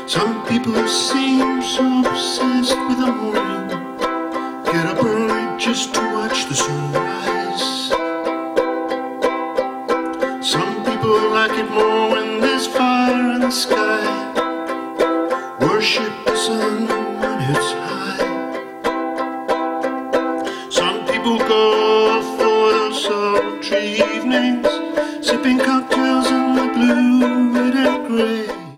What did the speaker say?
Some people seem so obsessed with the morning, get up early just to watch the sunrise. Some people like it more when there's fire in the sky, worship the sun when it's high. Some people go for those sultry evenings, sipping cocktails